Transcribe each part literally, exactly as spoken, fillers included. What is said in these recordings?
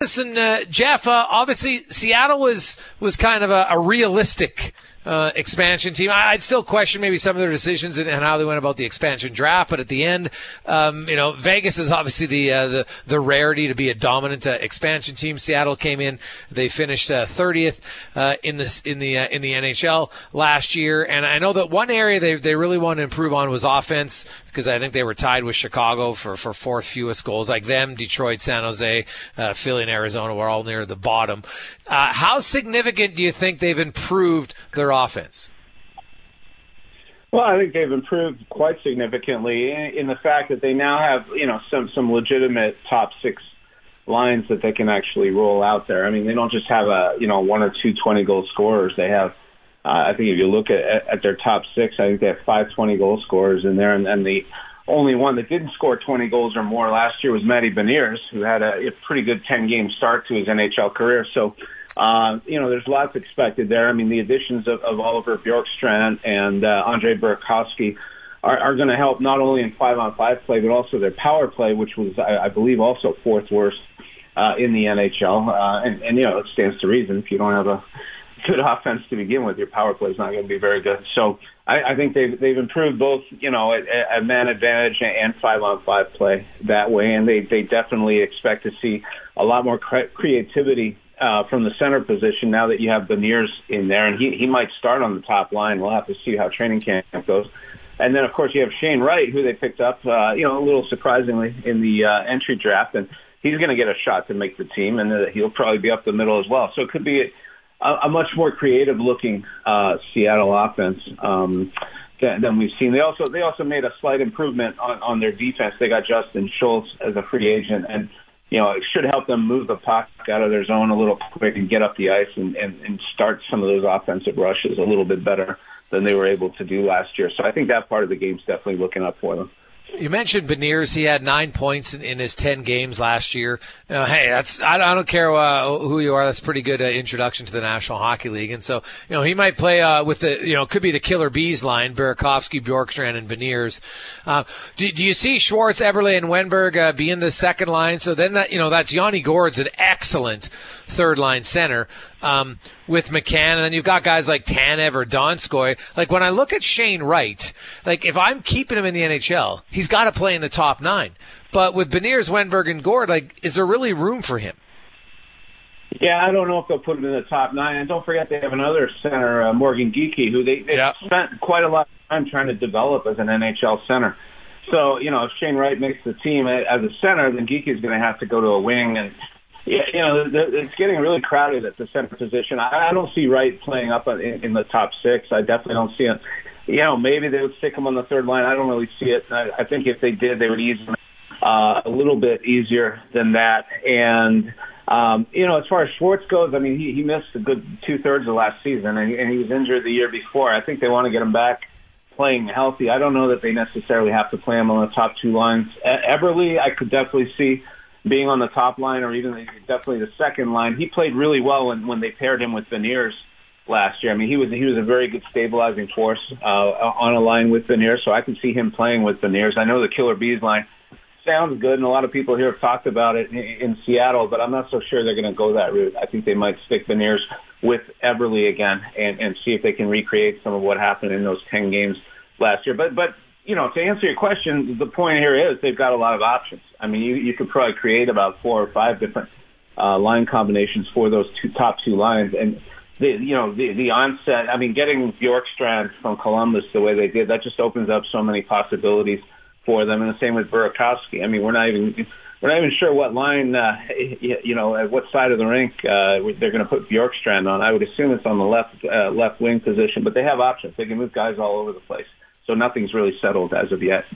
listen, uh, Jeff, uh, obviously Seattle was was kind of a, a realistic uh, expansion team. I, I'd still question maybe some of their decisions and, and how they went about the expansion draft, but at the end, um, you know, Vegas is obviously the uh, the the rarity to be a dominant uh, expansion team. Seattle came in, they finished uh, thirtieth uh, in this in the uh, in the N H L last year, and I know that one area they they really want to improve on was offense, because I think they were tied with Chicago for for fourth fewest goals. Like them, Detroit, San Jose, uh, Philly, and Arizona were all near the bottom. Uh, how significant do you think they've improved their offense? Well, I think they've improved quite significantly in, in the fact that they now have, you know, some some legitimate top six lines that they can actually roll out there. I mean, they don't just have a, you know, one or two twenty-goal scorers. They have, uh, I think if you look at, at their top six, I think they have five twenty-goal scorers in there, and, and the only one that didn't score twenty goals or more last year was Matty Beniers, who had a, a pretty good ten-game start to his N H L career. So, uh, you know, there's lots expected there. I mean, the additions of, of Oliver Bjorkstrand and uh, Andre Burakovsky are, are going to help not only in five-on-five play, but also their power play, which was, I, I believe, also fourth worst uh, in the N H L. Uh, and, and, you know, it stands to reason. If you don't have a good offense to begin with, your power play is not going to be very good. So I, I think they've they've improved both, you know, at, at man advantage and five on five play that way, and they they definitely expect to see a lot more cre- creativity uh, from the center position now that you have Beniers in there, and he he might start on the top line. We'll have to see how training camp goes. And then, of course, you have Shane Wright, who they picked up, uh, you know, a little surprisingly in the uh, entry draft, and he's going to get a shot to make the team, and uh, he'll probably be up the middle as well. So it could be a, a much more creative-looking uh, Seattle offense um, than, than we've seen. They also they also made a slight improvement on, on their defense. They got Justin Schultz as a free agent, and you know it should help them move the puck out of their zone a little quick and get up the ice and, and, and start some of those offensive rushes a little bit better than they were able to do last year. So I think that part of the game's definitely looking up for them. You mentioned Beniers. He had nine points in, in his ten games last year. Uh, hey, that's I, I don't care uh, who you are. That's a pretty good uh, introduction to the National Hockey League. And so, you know, he might play uh, with the, you know, could be the Killer Bees line, Burakovsky, Bjorkstrand, and Beniers. Uh, do, do you see Schwartz, Eberle, and Wenberg uh, be in the second line? So then, that, you know, that's Yanni Gourde's an excellent third-line center um, with McCann, and then you've got guys like Tanev or Donskoy. Like, when I look at Shane Wright, like, if I'm keeping him in the N H L, he's got to play in the top nine. But with Beniers, Wenberg, and Gourde, like, is there really room for him? Yeah, I don't know if they'll put him in the top nine. And don't forget they have another center, uh, Morgan Geekie, who they, they yeah. spent quite a lot of time trying to develop as an N H L center. So, you know, if Shane Wright makes the team as a center, then Geekie's going to have to go to a wing. And, yeah, you know, it's getting really crowded at the center position. I don't see Wright playing up in the top six. I definitely don't see it. You know, maybe they would stick him on the third line. I don't really see it. I think if they did, they would ease him uh, a little bit easier than that. And, um, you know, as far as Schwartz goes, I mean, he, he missed a good two-thirds of last season, and he, and he was injured the year before. I think they want to get him back playing healthy. I don't know that they necessarily have to play him on the top two lines. Eberle, I could definitely see being on the top line, or even definitely the second line. He played really well when, when they paired him with Beniers last year. I mean, he was he was a very good stabilizing force uh, on a line with Beniers, so I can see him playing with Beniers. I know the Killer Bees line sounds good, and a lot of people here have talked about it in, in Seattle, but I'm not so sure they're going to go that route. I think they might stick Beniers with Eberle again and, and see if they can recreate some of what happened in those ten games last year. But but you know, to answer your question, the point here is they've got a lot of options. I mean, you, you could probably create about four or five different uh, line combinations for those two top two lines. And, the, you know, the, the onset, I mean, getting Bjorkstrand from Columbus the way they did, that just opens up so many possibilities for them. And the same with Burakovsky. I mean, we're not even we're not even sure what line, uh, you know, at what side of the rink uh, they're going to put Bjorkstrand on. I would assume it's on the left uh, left wing position, but they have options. They can move guys all over the place. So nothing's really settled as of yet.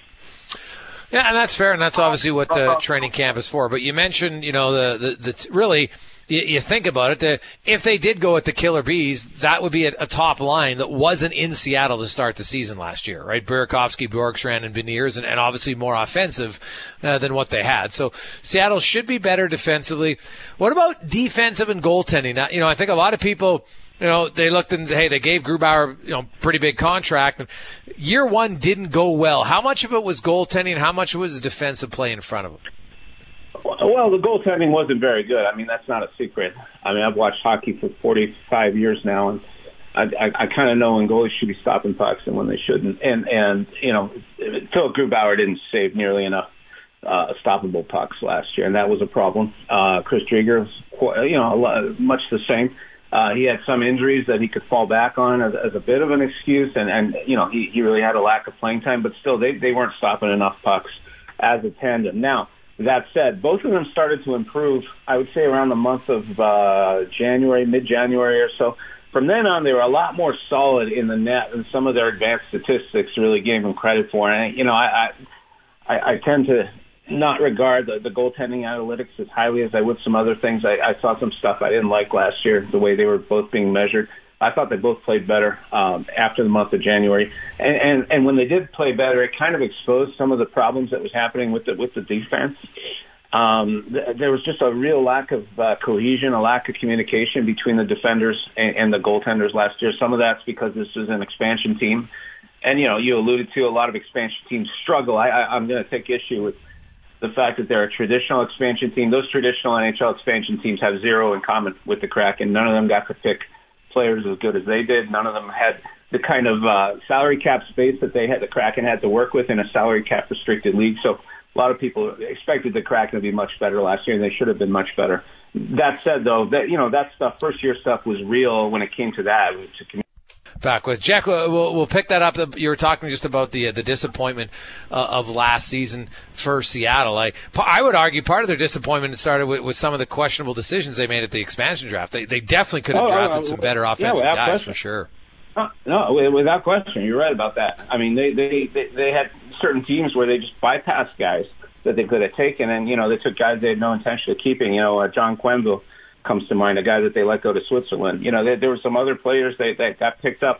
Yeah, and that's fair, and that's obviously what the training camp is for. But you mentioned, you know, the the, the really, you, you think about it, the, if they did go with the Killer Bees, that would be a, a top line that wasn't in Seattle to start the season last year, right? Burakovsky, Bjorkstrand, and Beniers, and, and obviously more offensive uh, than what they had. So Seattle should be better defensively. What about defensive and goaltending? Now, you know, I think a lot of people, you know, they looked and hey, they gave Grubauer, you know, pretty big contract. Year one didn't go well. How much of it was goaltending and how much was defensive play in front of him? Well, the goaltending wasn't very good. I mean, that's not a secret. I mean, I've watched hockey for forty-five years now, and I, I, I kind of know when goalies should be stopping pucks and when they shouldn't. And, and you know, Philip Grubauer didn't save nearly enough uh, stoppable pucks last year, and that was a problem. Uh, Chris Driedger was, quite, you know, a lot, much the same. Uh, he had some injuries that he could fall back on as, as a bit of an excuse, and, and you know, he, he really had a lack of playing time, but still they, they weren't stopping enough pucks as a tandem. Now, that said, both of them started to improve, I would say, around the month of uh, January, mid-January or so. From then on, they were a lot more solid in the net, and some of their advanced statistics really gave them credit for. And, you know, I, I, I tend to not regard the, the goaltending analytics as highly as I would some other things. I, I saw some stuff I didn't like last year, the way they were both being measured. I thought they both played better um, after the month of January. And, and, and when they did play better, it kind of exposed some of the problems that was happening with the, with the defense. Um, th- there was just a real lack of uh, cohesion, a lack of communication between the defenders and, and the goaltenders last year. Some of that's because this is an expansion team. And, you know, you alluded to a lot of expansion teams struggle. I, I, I'm going to take issue with the fact that they're a traditional expansion team. Those traditional N H L expansion teams have zero in common with the Kraken. None of them got to pick players as good as they did. None of them had the kind of uh, salary cap space that they had, the Kraken had to work with in a salary cap restricted league. So a lot of people expected the Kraken to be much better last year, and they should have been much better. That said, though, that you know that stuff, first year stuff, was real when it came to that. To Back with Jack, we'll, we'll pick that up. You were talking just about the the disappointment uh, of last season for Seattle. I I would argue part of their disappointment started with, with some of the questionable decisions they made at the expansion draft. They they definitely could have oh, drafted uh, some better offensive yeah, guys question. for sure. Uh, no, without question, you're right about that. I mean, they, they they they had certain teams where they just bypassed guys that they could have taken, and you know they took guys they had no intention of keeping. You know, uh, John Quenneville comes to mind, a guy that they let go to Switzerland. You know, there, there were some other players that, that got picked up.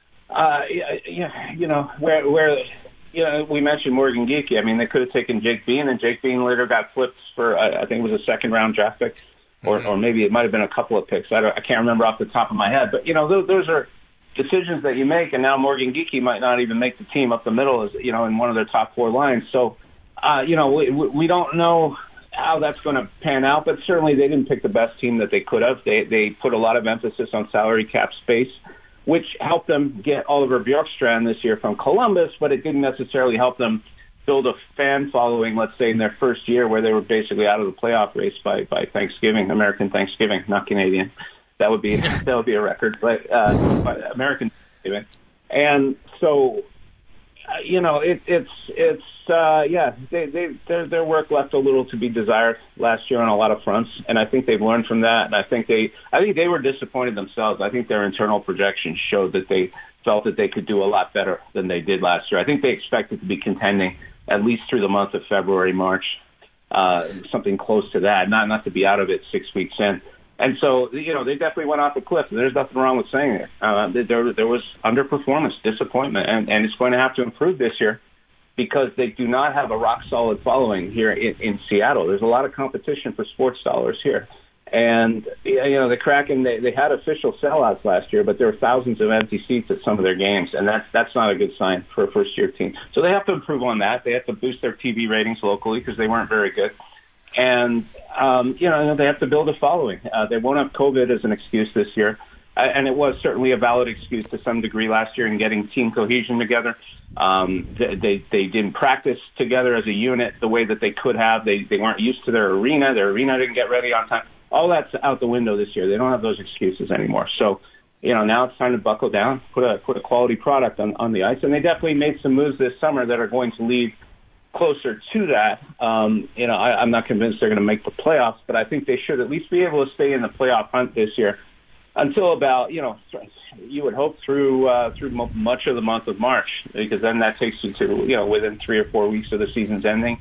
Uh, yeah, you know, where, where, you know, we mentioned Morgan Geekie. I mean, they could have taken Jake Bean, and Jake Bean later got flipped for, uh, I think it was a second round draft pick, or, mm-hmm. or maybe it might have been a couple of picks. I, don't, I can't remember off the top of my head, but you know, those, those are decisions that you make, and now Morgan Geekie might not even make the team up the middle, as you know, in one of their top four lines. So, uh, you know, we, we don't know how that's going to pan out, but certainly they didn't pick the best team that they could have. They, they put a lot of emphasis on salary cap space, which helped them get Oliver Bjorkstrand this year from Columbus, but it didn't necessarily help them build a fan following, let's say, in their first year where they were basically out of the playoff race by, by Thanksgiving, American Thanksgiving, not Canadian. That would be that would be a record, but uh, American Thanksgiving. And so, uh, you know, it, it's it's uh, yeah, they they their their work left a little to be desired last year on a lot of fronts, and I think they've learned from that. And I think they I think they were disappointed themselves. I think their internal projections showed that they felt that they could do a lot better than they did last year. I think they expected to be contending at least through the month of February, March, uh, something close to that. Not not to be out of it six weeks in. And so, you know, they definitely went off the cliff. There's nothing wrong with saying it. Uh, there, there was underperformance, disappointment, and, and it's going to have to improve this year because they do not have a rock-solid following here in, in Seattle. There's a lot of competition for sports dollars here. And, you know, the Kraken, they, they had official sellouts last year, but there were thousands of empty seats at some of their games, and that's, that's not a good sign for a first-year team. So they have to improve on that. They have to boost their T V ratings locally because they weren't very good. And, um, you know, they have to build a following. Uh, they won't have COVID as an excuse this year. Uh, and it was certainly a valid excuse to some degree last year in getting team cohesion together. Um, they, they, they didn't practice together as a unit the way that they could have. They, they weren't used to their arena. Their arena didn't get ready on time. All that's out the window this year. They don't have those excuses anymore. So, you know, now it's time to buckle down, put a, put a quality product on, on the ice. And they definitely made some moves this summer that are going to lead closer to that. Um, you know, I, I'm not convinced they're going to make the playoffs, but I think they should at least be able to stay in the playoff hunt this year until about, you know, you would hope through uh, through m- much of the month of March, because then that takes you to, you know, within three or four weeks of the season's ending.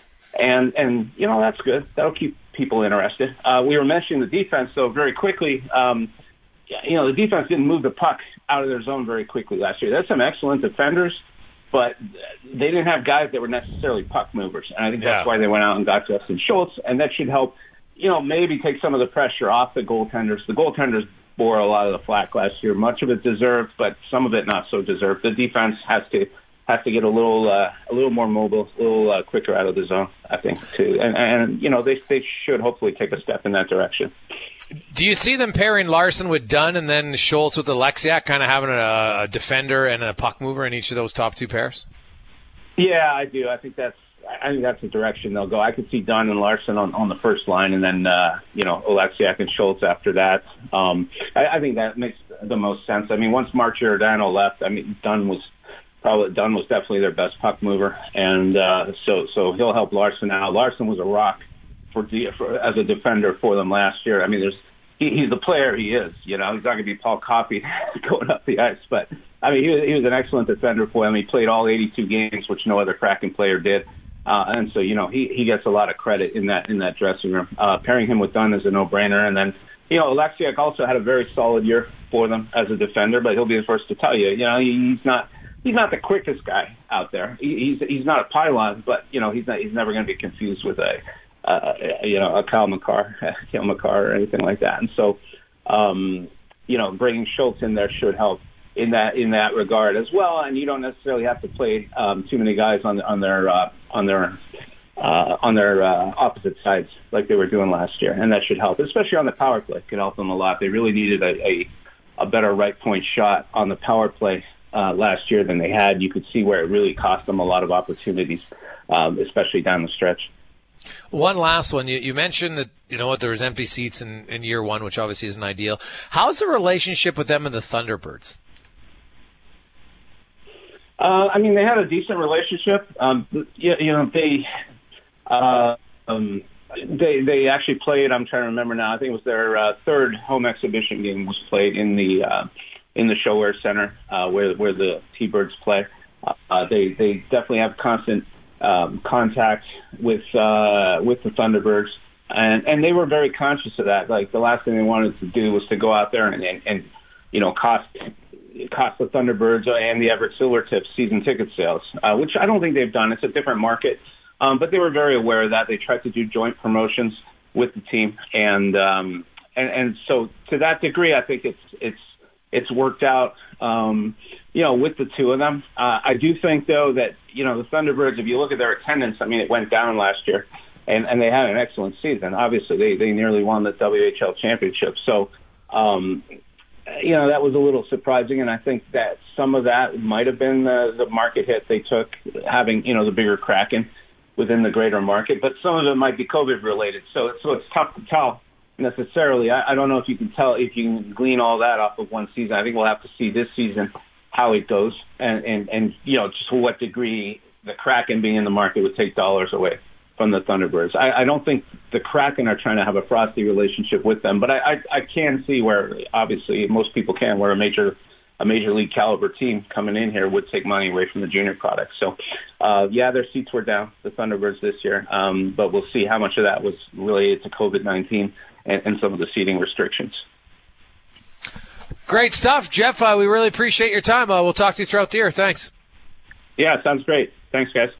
And, and you know, that's good. That'll keep people interested. Uh, we were mentioning the defense, though, very quickly. Um, you know, the defense didn't move the puck out of their zone very quickly last year. There's some excellent defenders, but they didn't have guys that were necessarily puck movers. And I think that's yeah. why they went out and got Justin Schultz, and that should help, you know, maybe take some of the pressure off the goaltenders. The goaltenders bore a lot of the flack last year. Much of it deserved, but some of it not so deserved. The defense has to has to get a little uh, a little more mobile, a little uh, quicker out of the zone, I think, too. And, and you know, they they should hopefully take a step in that direction. Do you see them pairing Larson with Dunn and then Schultz with Alexiak, kind of having a, a defender and a puck mover in each of those top two pairs? Yeah, I do. I think that's I think that's the direction they'll go. I could see Dunn and Larson on, on the first line, and then uh, you know Alexiak and Schultz after that. Um, I, I think that makes the most sense. I mean, once Mark Giordano left, I mean Dunn was probably Dunn was definitely their best puck mover, and uh, so so he'll help Larson out. Larson was a rock for, for as a defender for them last year. I mean, there's he, he's the player he is. You know, he's not going to be Paul Coffey going up the ice, but I mean, he was, he was an excellent defender for them. He played all eighty-two games, which no other Kraken player did. Uh, and so, you know, he, he gets a lot of credit in that in that dressing room. Uh, pairing him with Dunn is a no-brainer. And then, you know, Alexiak also had a very solid year for them as a defender, but he'll be the first to tell you, you know, he's not he's not the quickest guy out there. He, he's he's not a pylon, but, you know, he's not he's never going to be confused with a, uh, you know, a Kyle McCarr, Kyle McCarr or anything like that. And so, um, you know, bringing Schultz in there should help in that in that regard as well, and you don't necessarily have to play um, too many guys on on their uh, on their uh, on their uh, opposite sides like they were doing last year, and that should help, especially on the power play. It could help them a lot. They really needed a, a, a better right point shot on the power play uh, last year than they had. You could see where it really cost them a lot of opportunities, um, especially down the stretch. One last one. You, you mentioned that, you know what, there was empty seats in, in year one, which obviously isn't ideal. How's the relationship with them and the Thunderbirds? Uh, I mean, they had a decent relationship. Um, you, you know, they, uh, um, they they actually played. I'm trying to remember now. I think it was their uh, third home exhibition game was played in the uh, in the ShoWare Center uh, where where the T-Birds play. Uh, they they definitely have constant um, contact with uh, with the Thunderbirds, and and they were very conscious of that. Like the last thing they wanted to do was to go out there and and, and you know cost. cost the Thunderbirds and the Everett Silvertips season ticket sales, uh, which I don't think they've done. It's a different market, um, but they were very aware of that. They tried to do joint promotions with the team, and um, and and so to that degree, I think it's it's it's worked out. Um, you know, with the two of them, uh, I do think though that you know the Thunderbirds, if you look at their attendance, I mean, it went down last year, and and they had an excellent season. Obviously, they they nearly won the W H L championship, so. Um, You know, that was a little surprising, and I think that some of that might have been the, the market hit they took, having, you know, the bigger Kraken within the greater market, but some of it might be COVID-related, so, so it's tough to tell necessarily. I, I don't know if you can tell, if you can glean all that off of one season. I think we'll have to see this season how it goes, and, and, and you know, just to what degree the Kraken being in the market would take dollars away from the Thunderbirds. I, I don't think the Kraken are trying to have a frosty relationship with them, but I, I, I can see where, obviously, most people can, where a major a major league caliber team coming in here would take money away from the junior products. So, uh, yeah, their seats were down, the Thunderbirds this year, um, but we'll see how much of that was related to COVID nineteen and, and some of the seating restrictions. Great stuff, Jeff. Uh, we really appreciate your time. Uh, we'll talk to you throughout the year. Thanks. Yeah, sounds great. Thanks, guys.